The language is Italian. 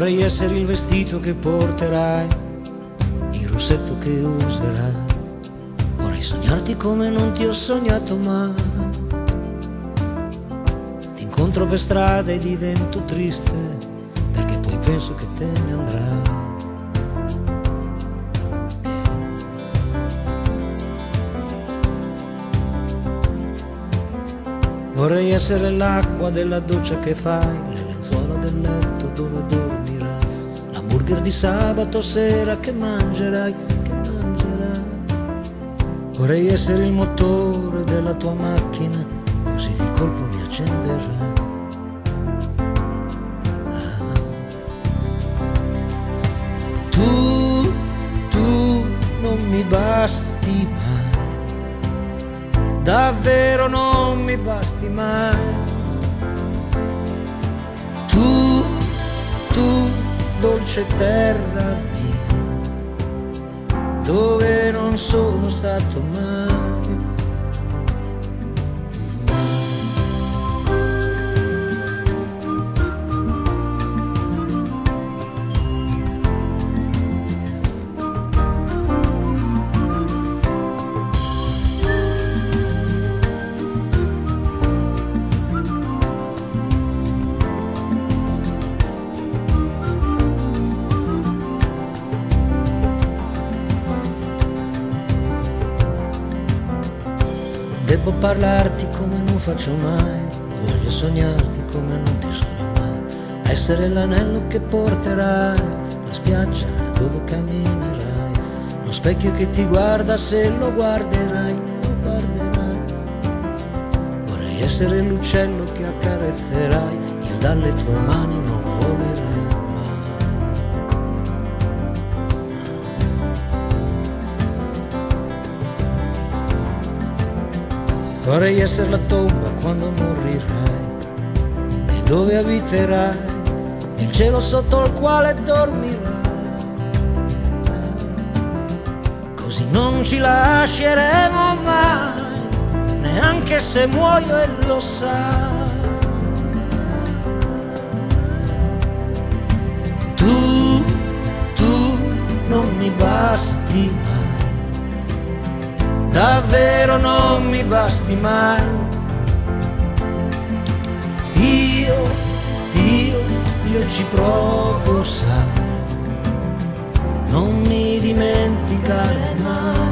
Vorrei essere il vestito che porterai, il rossetto che userai. Vorrei sognarti come non ti ho sognato mai. Ti incontro per strada e divento triste, perché poi penso che te ne andrai. Vorrei essere l'acqua della doccia che fai, le lenzuola del letto dove dormirai, l'hamburger di sabato sera che mangerai, che mangerai. Vorrei essere il motore della tua macchina, così di colpo mi accenderai. Tu non mi basti mai, davvero non mi basti mai. Tu, dolce terra mia, dove non sono stato mai. Devo parlarti come non faccio mai, voglio sognarti come non ti sogno mai. Essere l'anello che porterai, la spiaggia dove camminerai, lo specchio che ti guarda se lo guarderai, lo guarderai. Vorrei essere l'uccello che accarezzerai, io dalle tue mani non volerei. Vorrei essere la tomba quando morirai e dove abiterai, il cielo sotto il quale dormirai. Così non ci lasceremo mai, neanche se muoio e lo sai. Tu non mi basti mai, davvero non mi basti mai. Io ci provo, sai, non mi dimenticare mai.